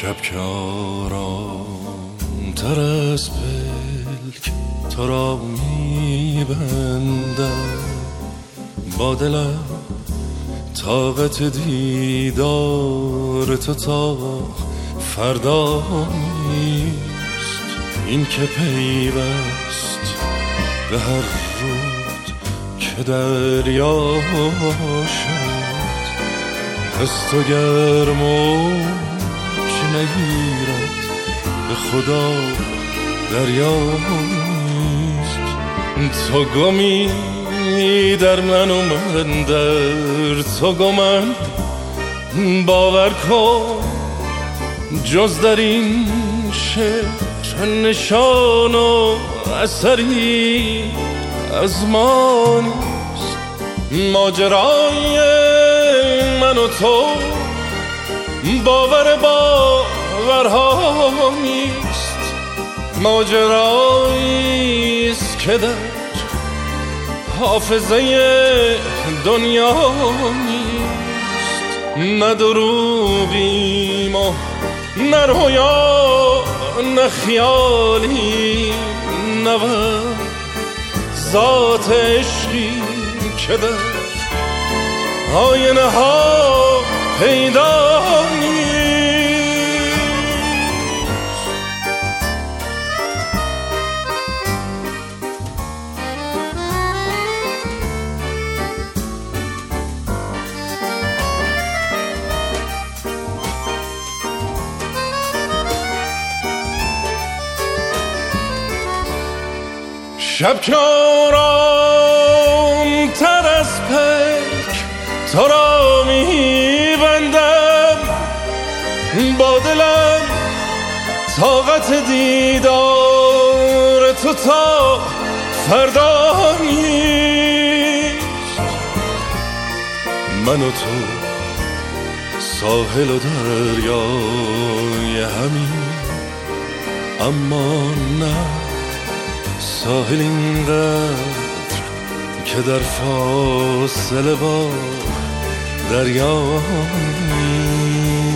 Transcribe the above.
شب که آرام تر از پلک تو را میبندم، با دلم طاقت دیدار تو تا فردا نیست. این که پیوست به هر رود که دریا شد، از تو گرم نگیرد به خدا دریا نیست. تو گمی در من و من در تو گمم، باور کن جز در این شعر نشان و اثری از ما نیست. ماجرای من و تو باور باورها نیست، ماجراییست که در حافظه دنیا نیست. نه دروغیم و نه رویا نه خیالی، نه ذات عشقی که در آینه ها پیدا نیست. شب که آرام تر از پلک تو را میبندم، با دلم طاقت دیدار تو تا فردا نیست. من و تو ساحل و دریای همین، اما نه ساحل اینقدر که در فاصله با دریا نیست.